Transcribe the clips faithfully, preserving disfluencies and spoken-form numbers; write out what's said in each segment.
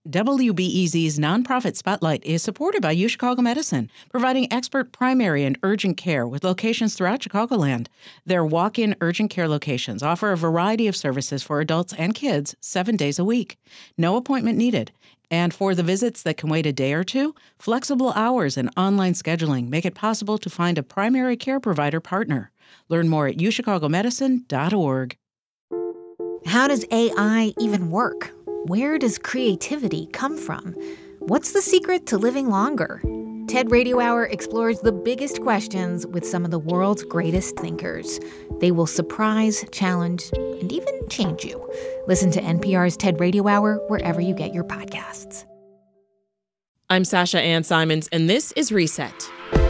W B E Z's nonprofit Spotlight is supported by UChicago Medicine, providing expert primary and urgent care with locations throughout Chicagoland. Their walk-in urgent care locations offer a variety of services for adults and kids seven days a week. No appointment needed. And for the visits that can wait a day or two, flexible hours and online scheduling make it possible to find a primary care provider partner. Learn more at u chicago medicine dot org. How does A I even work? Where does creativity come from? What's the secret to living longer? TED Radio Hour explores the biggest questions with some of the world's greatest thinkers. They will surprise, challenge, and even change you. Listen to N P R's TED Radio Hour wherever you get your podcasts. I'm Sasha Ann Simons, and this is Reset.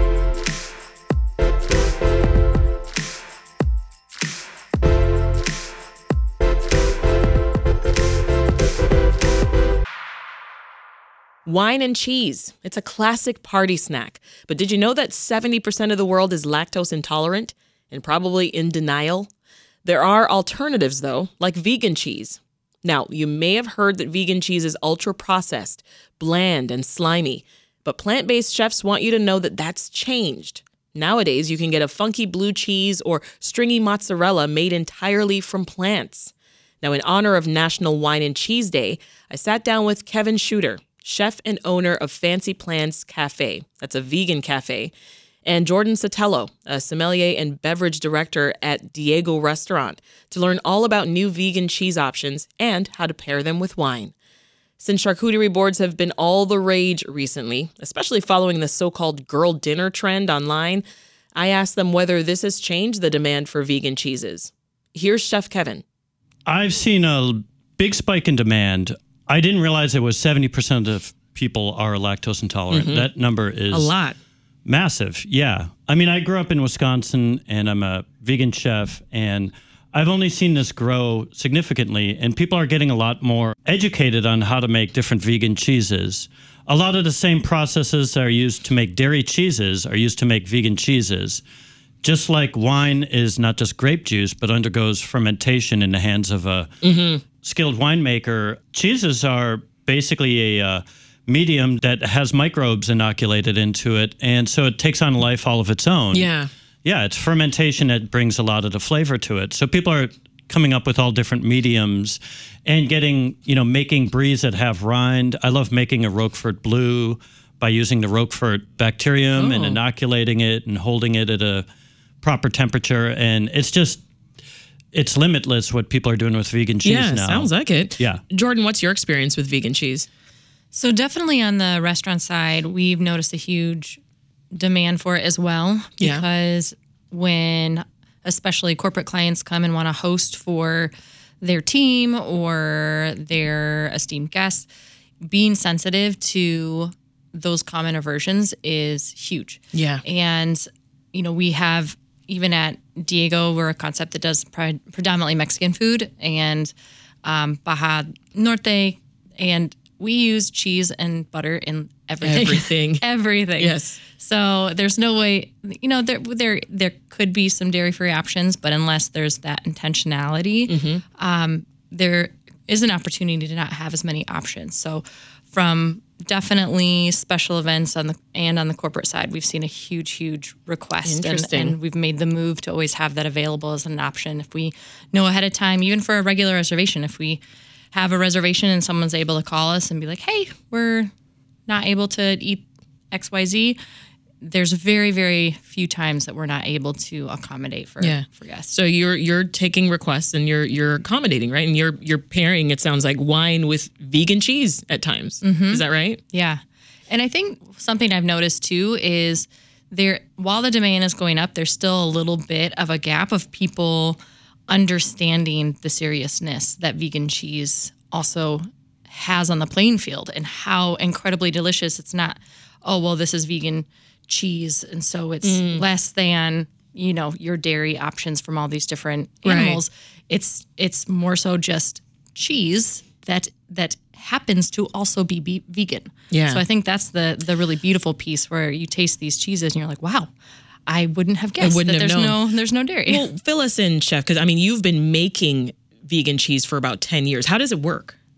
Wine and cheese. It's a classic party snack. But did you know that seventy percent of the world is lactose intolerant and probably in denial? There are alternatives, though, like vegan cheese. Now, you may have heard that vegan cheese is ultra-processed, bland, and slimy. But plant-based chefs want you to know that that's changed. Nowadays, you can get a funky blue cheese or stringy mozzarella made entirely from plants. Now, in honor of National Wine and Cheese Day, I sat down with Kevin Shooter, chef and owner of Fancy Plants Cafe. That's a vegan cafe. And Jordan Sotelo, a sommelier and beverage director at Diego Restaurant, to learn all about new vegan cheese options and how to pair them with wine. Since charcuterie boards have been all the rage recently, especially following the so-called girl dinner trend online, I asked them whether this has changed the demand for vegan cheeses. Here's Chef Kevin. I've seen a big spike in demand. I didn't realize it was seventy percent of people are lactose intolerant. Mm-hmm. That number is a lot. Massive. Yeah. I mean, I grew up in Wisconsin and I'm a vegan chef, and I've only seen this grow significantly, and people are getting a lot more educated on how to make different vegan cheeses. A lot of the same processes that are used to make dairy cheeses are used to make vegan cheeses. Just like wine is not just grape juice, but undergoes fermentation in the hands of a mm-hmm. skilled winemaker, cheeses are basically a uh, medium that has microbes inoculated into it, and so it takes on a life all of its own. Yeah. Yeah, it's fermentation that brings a lot of the flavor to it. So people are coming up with all different mediums and getting, you know, making bries that have rind. I love making a Roquefort Blue by using the Roquefort bacterium oh. and inoculating it and holding it at a proper temperature, and it's just it's limitless what people are doing with vegan cheese yeah, now. Yeah, sounds like it. Yeah. Jordan, what's your experience with vegan cheese? So definitely on the restaurant side, we've noticed a huge demand for it as well. Because yeah. when especially corporate clients come and want to host for their team or their esteemed guests, being sensitive to those common aversions is huge. Yeah. And, you know, we have... Even at Diego, we're a concept that does pre- predominantly Mexican food, and um, Baja Norte, and we use cheese and butter in everything. Everything. everything. Yes. So there's no way, you know, there there there could be some dairy-free options, but unless there's that intentionality, mm-hmm. um, there is an opportunity to not have as many options. So from definitely special events on the and on the corporate side, we've seen a huge, huge request, and, and we've made the move to always have that available as an option. If we know ahead of time, even for a regular reservation, if we have a reservation and someone's able to call us and be like, "Hey, we're not able to eat X Y Z," there's very, very few times that we're not able to accommodate for yeah. for guests. So you're you're taking requests and you're you're accommodating, right? And you're you're pairing, it sounds like, wine with vegan cheese at times. Mm-hmm. Is that right? Yeah. And I think something I've noticed too is there while the demand is going up, there's still a little bit of a gap of people understanding the seriousness that vegan cheese also has on the playing field and how incredibly delicious. It's not, oh, well, this is vegan cheese, and so it's mm. less than, you know, your dairy options from all these different animals. Right. It's it's more so just cheese that that happens to also be, be vegan. Yeah. So I think that's the the really beautiful piece where you taste these cheeses and you're like, wow, I wouldn't have guessed wouldn't that have there's known. no there's no dairy. Well, fill us in, Chef, because I mean, you've been making vegan cheese for about ten years. How does it work?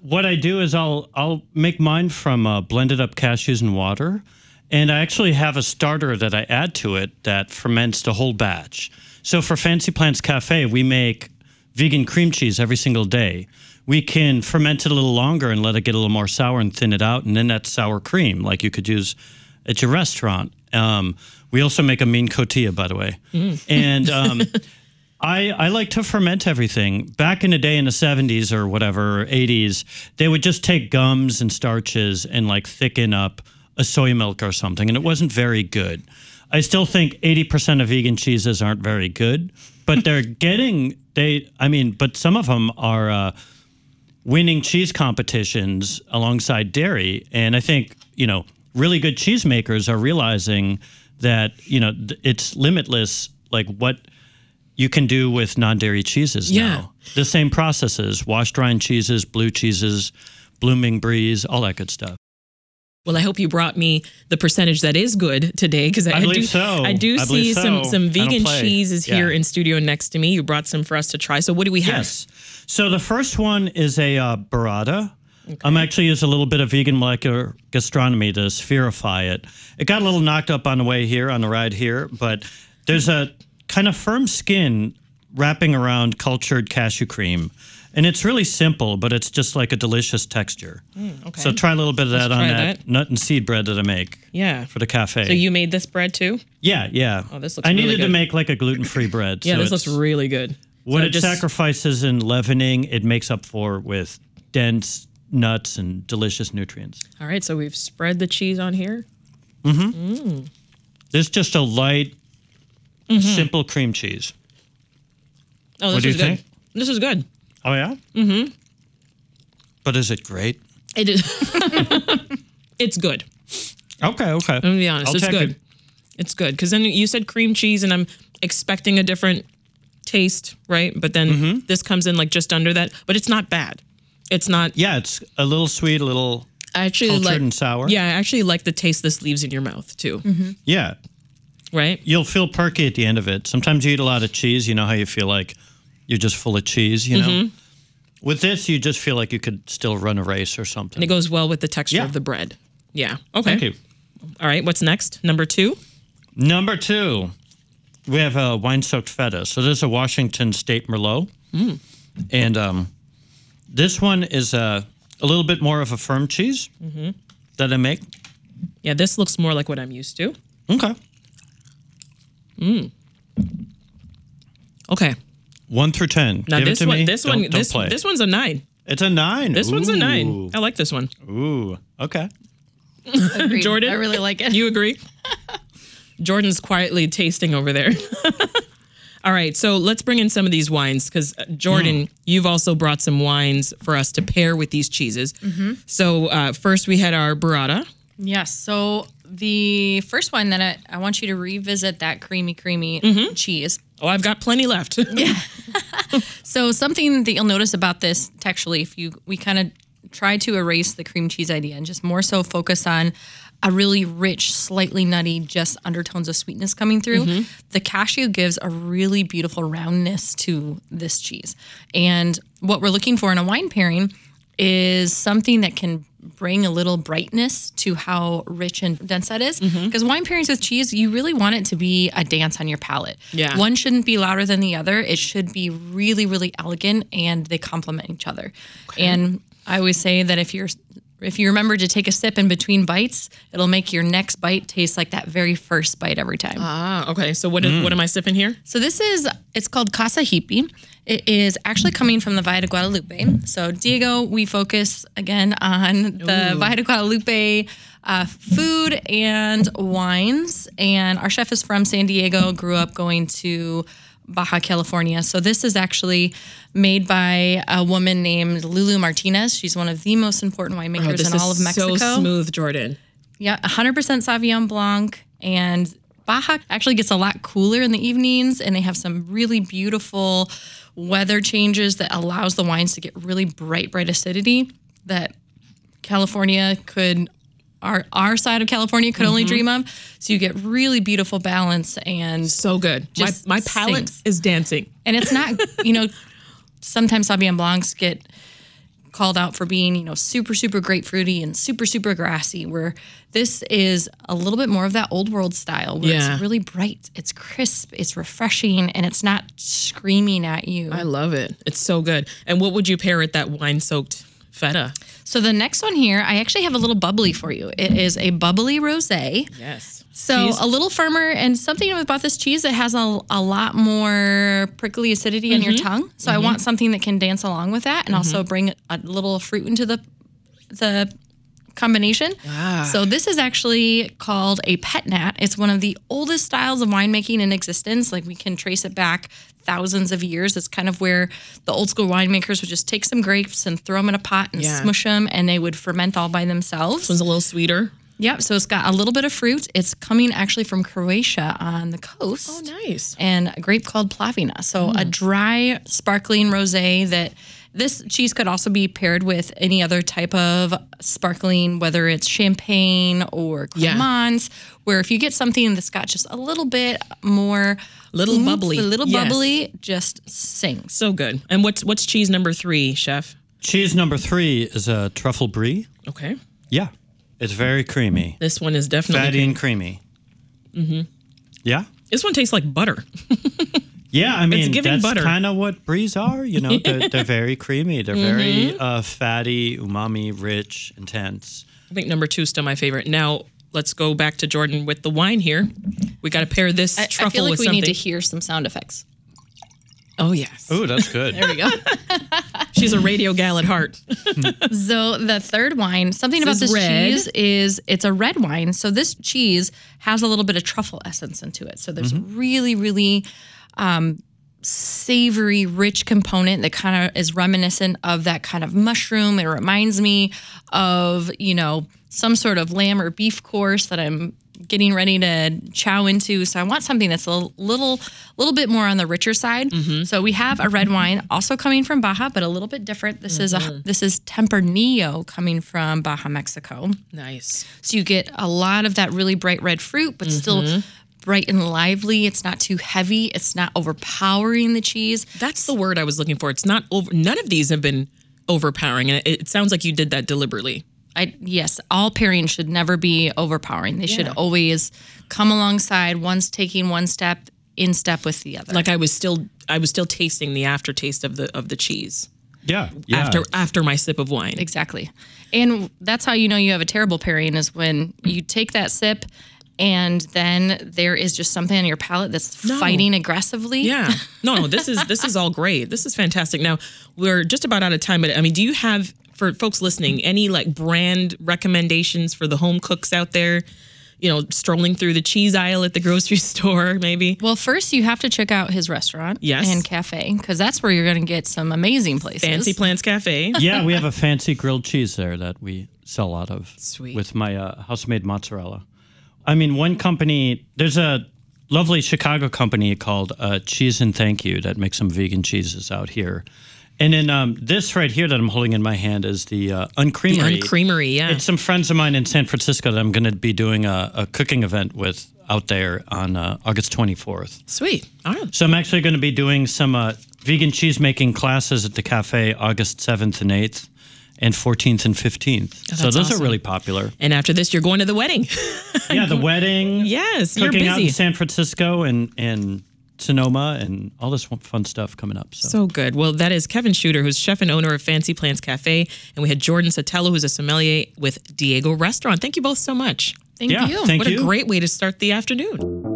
what I do is I'll I'll make mine from uh, blended up cashews and water, and I actually have a starter that I add to it that ferments the whole batch. So for Fancy Plants Cafe, we make vegan cream cheese every single day. We can ferment it a little longer and let it get a little more sour and thin it out, and then that's sour cream like you could use at your restaurant. Um, we also make a mean cotilla, by the way. Mm. And um, I, I like to ferment everything. Back in the day in the seventies or whatever, eighties, they would just take gums and starches and like thicken up a soy milk or something, and it wasn't very good. I still think eighty percent of vegan cheeses aren't very good, but they're getting, they, I mean, but some of them are uh, winning cheese competitions alongside dairy. And I think, you know, really good cheesemakers are realizing that, you know, th- it's limitless, like what you can do with non-dairy cheeses Yeah. now. The same processes, washed rind cheeses, blue cheeses, blooming bries, all that good stuff. Well, I hope you brought me the percentage that is good today, because I, I believe do, so. I do I see believe some so. some I don't vegan play. cheeses here Yeah. in studio next to me. You brought some for us to try. So what do we have? Yes. So the first one is a uh, burrata. I'm actually use a little bit of vegan molecular gastronomy to spherify it. It got a little knocked up on the way here, on the ride here, but there's a kind of firm skin wrapping around cultured cashew cream. And it's really simple, but it's just like a delicious texture. Mm, okay. So try a little bit of Let's that on try that, that. nut and seed bread that I make Yeah. for the cafe. So you made this bread too? Yeah, yeah. Oh, this looks I really needed to good. make like a gluten-free bread. Yeah, so this looks it's- really good. What So it just- sacrifices in leavening, it makes up for with dense nuts and delicious nutrients. All right, so we've spread the cheese on here. This is just a light, simple cream cheese. Oh, this What do is you good. think? This is good. Oh, yeah? Mm-hmm. But is it great? It is. It's good. Okay, okay. I'm gonna be honest. I'll it's take good. it. It's good because then you said cream cheese, and I'm expecting a different taste, right? But then Mm-hmm. this comes in like just under that. But it's not bad. It's not. Yeah, it's a little sweet, a little I actually cultured like. and sour. Yeah, I actually like the taste this leaves in your mouth too. Yeah. Right? You'll feel perky at the end of it. Sometimes you eat a lot of cheese, you know how you feel like you're just full of cheese, you know? Mm-hmm. With this, you just feel like you could still run a race or something. And it goes well with the texture Yeah. of the bread. Yeah. Okay. Thank you. All right. What's next? Number two. Number two, we have a wine-soaked feta. So this is a Washington State Merlot. Mm. And um, this one is a, a little bit more of a firm cheese Mm-hmm. that I make. Yeah, this looks more like what I'm used to. Okay. Okay. One through ten. Now Give this it to one, me. this Don't- one, don't this play. this one's a nine. It's a nine. This one's a nine. Ooh. I like this one. Ooh. Okay. Agreed. Jordan? I really like it. You agree? Jordan's quietly tasting over there. All right, so let's bring in some of these wines because Jordan, you've also brought some wines for us to pair with these cheeses. So uh, first we had our burrata. Yes. So the first one that I, I want you to revisit that creamy, creamy cheese. Oh, I've got plenty left. So something that you'll notice about this texturally, if you we kind of try to erase the cream cheese idea and just more so focus on a really rich, slightly nutty, just undertones of sweetness coming through. The cashew gives a really beautiful roundness to this cheese. And what we're looking for in a wine pairing is something that can bring a little brightness to how rich and dense that is. Because wine pairings with cheese, you really want it to be a dance on your palate. Yeah. One shouldn't be louder than the other. It should be really, really elegant, and they complement each other. And I always say that if you're if you remember to take a sip in between bites, it'll make your next bite taste like that very first bite every time. Ah, okay. So what, is, what am I sipping here? So this is, it's called Casa Hippie. It is actually coming from the Valle de Guadalupe. So Diego, we focus again on the Ooh. Valle de Guadalupe uh, food and wines. And our chef is from San Diego, grew up going to Baja California. So this is actually made by a woman named Lulu Martinez. She's one of the most important winemakers Oh, this in all is of Mexico. so smooth, Jordan. Yeah, one hundred percent Sauvignon Blanc. And Baja actually gets a lot cooler in the evenings, and they have some really beautiful weather changes that allows the wines to get really bright, bright acidity that California could, our our side of California could only dream of. So you get really beautiful balance, and So good. My, Just my palate sings. is dancing. and it's not, you know, sometimes Sauvignon Blancs get called out for being, you know, super, super grapefruity and super, super grassy, where this is a little bit more of that old world style where Yeah. it's really bright, it's crisp, it's refreshing, and it's not screaming at you. I love it. It's so good. And what would you pair with that wine-soaked feta? So the next one here, I actually have a little bubbly for you. It is a bubbly rosé. Yes. So Cheese? a little firmer, and something about this cheese, it has a, a lot more prickly acidity in your tongue. So I want something that can dance along with that and also bring a little fruit into the the combination. Ah. So this is actually called a pet nat. It's one of the oldest styles of winemaking in existence. Like we can trace it back thousands of years. It's kind of where the old school winemakers would just take some grapes and throw them in a pot and Yeah. smush them, and they would ferment all by themselves. This one's a little sweeter. Yep. So it's got a little bit of fruit. It's coming actually from Croatia on the coast. Oh, nice. And a grape called Plavina. So a dry, sparkling rosé that this cheese could also be paired with any other type of sparkling, whether it's champagne or Yeah. Clémence, where if you get something that's got just a little bit more Little oomph, bubbly. a little Yes. bubbly, just sings. So good. And what's what's cheese number three, chef? Cheese number three is a truffle brie. Okay. Yeah, it's very creamy, This one is definitely fatty and creamy. Mm-hmm. Yeah. This one tastes like butter. Yeah, I mean, giving that's butter. kind of what bries are. You know, they're, they're very creamy. They're very uh, fatty, umami, rich, intense. I think number two is still my favorite. Now let's go back to Jordan with the wine here. We got to pair this I, truffle I feel like with we something. need to hear some sound effects. Oh yes. Oh, that's good. There we go. She's a radio gal at heart. So the third wine, something about This is this red. cheese is it's a red wine. So this cheese has a little bit of truffle essence into it. So there's really, really um, savory, rich component that kind of is reminiscent of that kind of mushroom. It reminds me of, you know, some sort of lamb or beef course that I'm getting ready to chow into. So I want something that's a little little bit more on the richer side. So we have a red wine also coming from Baja, but a little bit different. This is a this is Tempranillo coming from Baja, Mexico. Nice. So you get a lot of that really bright red fruit, but still bright and lively. It's not too heavy. It's not overpowering the cheese. That's the word I was looking for. It's not over. None of these have been overpowering, and it, it sounds like you did that deliberately. I yes, all pairings should never be overpowering. They should Yeah. always come alongside. One's taking one step in step with the other. Like I was still, I was still tasting the aftertaste of the of the cheese Yeah, yeah. after after my sip of wine. Exactly. And that's how you know you have a terrible pairing is when you take that sip and then there is just something on your palate that's No. fighting aggressively. Yeah. No, no, this is this is all great. This is fantastic. Now, we're just about out of time, but I mean, do you have, for folks listening, any like brand recommendations for the home cooks out there? You know, strolling through the cheese aisle at the grocery store, maybe? Well, first you have to check out his restaurant Yes. and cafe because that's where you're going to get some amazing places. Fancy Plants Cafe. Yeah, we have a fancy grilled cheese there that we sell a lot of. Sweet. With my uh, house-made mozzarella. I mean, one company, there's a lovely Chicago company called uh, Cheese and Thank You that makes some vegan cheeses out here. And then um, this right here that I'm holding in my hand is the uh, Uncreamery. The Uncreamery, yeah. It's some friends of mine in San Francisco that I'm going to be doing a, a cooking event with out there on uh, August twenty-fourth. Sweet. All right. So I'm actually going to be doing some uh, vegan cheese making classes at the cafe August seventh and eighth and fourteenth and fifteenth. Oh, so that's those awesome. are really popular. And after this, you're going to the wedding. Yeah, the wedding. Yes, you're cooking out in busy. San Francisco and, and Sonoma and all this fun stuff coming up. So. So good. Well, that is Kevin Shooter, who's chef and owner of Fancy Plants Cafe. And we had Jordan Sotelo, who's a sommelier with Diego Restaurant. Thank you both so much. Thank Yeah, you. thank what you. a great way to start the afternoon.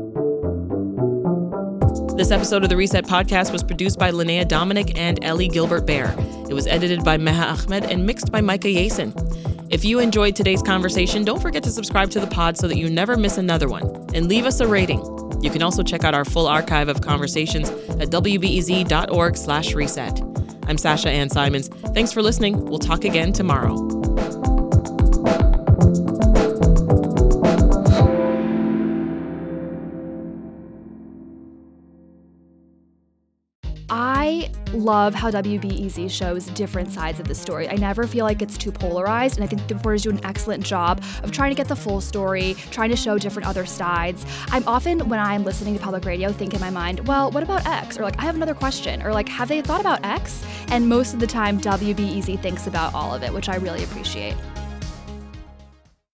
This episode of the Reset Podcast was produced by Linnea Dominic and Ellie Gilbert Bear. It was edited by Meha Ahmed and mixed by Micah Yasin. If you enjoyed today's conversation, don't forget to subscribe to the pod so that you never miss another one. And leave us a rating. You can also check out our full archive of conversations at w b e z dot org slash reset. I'm Sasha Ann Simons. Thanks for listening. We'll talk again tomorrow. I love how W B E Z shows different sides of the story. I never feel like it's too polarized, and I think the reporters do an excellent job of trying to get the full story, trying to show different other sides. I'm often, when I'm listening to public radio, think in my mind, well, what about X? Or like, I have another question. Or like, have they thought about X? And most of the time, W B E Z thinks about all of it, which I really appreciate.